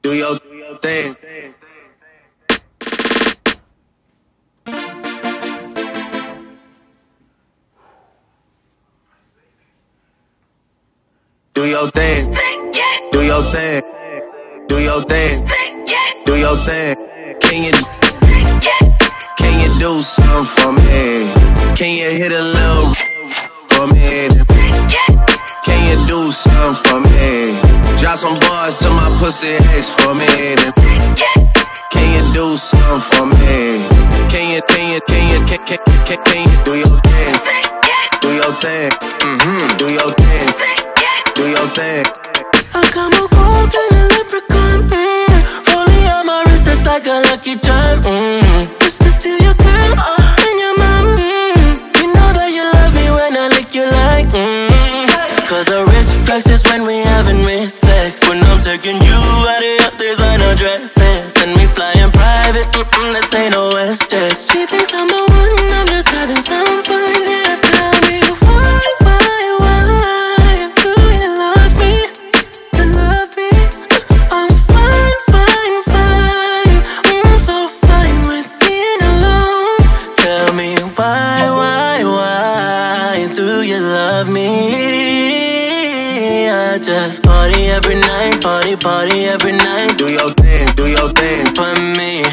Do your thing. Do your thing. Do your thing. Do your thing. Do your thing. Can you do something for me? Can you hit a little for me? Can you do something for me? Drop some bars to my pussy ex for me. Can you do something for me? Can you do your thing? Do your thing. Do your thing. Do your thing. I come a golden leprechaun. Rolling on my wrist, it's like a lucky charm. Just to steal your girl and your mom. You know that you love me when I lick you like. Cause a rich flex is when we having rich sex. When I'm taking you out of your designer dresses and we flying private, this ain't no WestJet. She thinks I'm the one, I'm just having some fun. Yeah, tell me why do you love me? You love me? I'm fine. I'm so fine with being alone. Tell me why do you love me? I just party every night, party every night. Do your thing for me.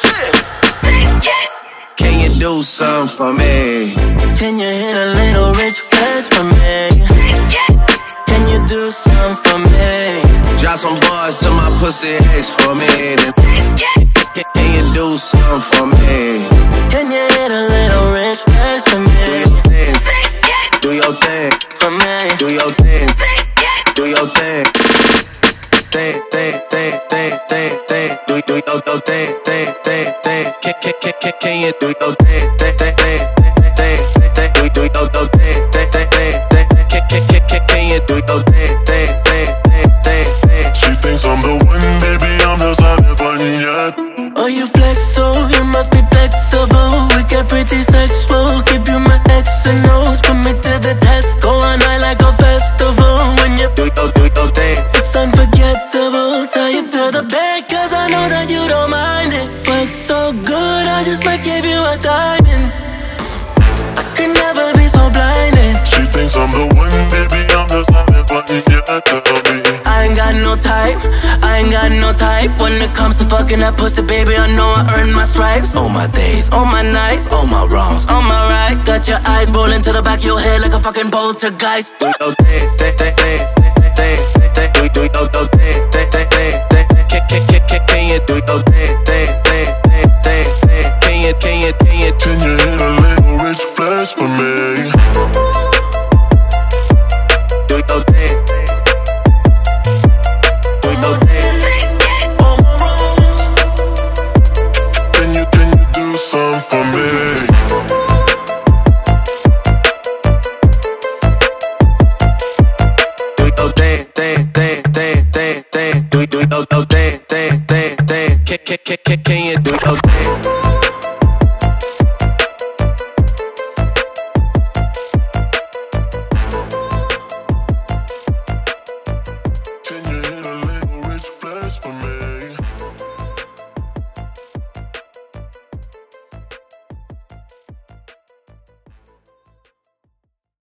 Can you do something for me? Can you hit a little rich flex for me? Can you do something for me? Drop some bars to my pussy ex for me. Can you do something for me? Can you hit a little rich flex for me? Do your thing for me. Do your thing. Do your thing. Thing. Do your thing. Can you do your thing? Do your thing. Can you do your thing? She thinks I'm the one, baby, I'm just having fun yet. Oh, you flex, so you must be flexible. We get pretty sexual, give you my X and O's. Put me to the test, go on night like a festival. When you do your thing, it's unforgettable. Tell you to the bed, cause I know that you don't mind it. Fuck so good, I just might give you a diamond. I could never be so blinded. She thinks I'm the one, baby, I'm just having fun yet. Tell me I ain't got no type when it comes to fucking that pussy, baby. I know I earned my stripes. All my days, all my nights, all my wrongs, all my rights. Got your eyes rolling to the back of your head like a fucking poltergeist. Do your thing. Do your thing. Can you do your thing?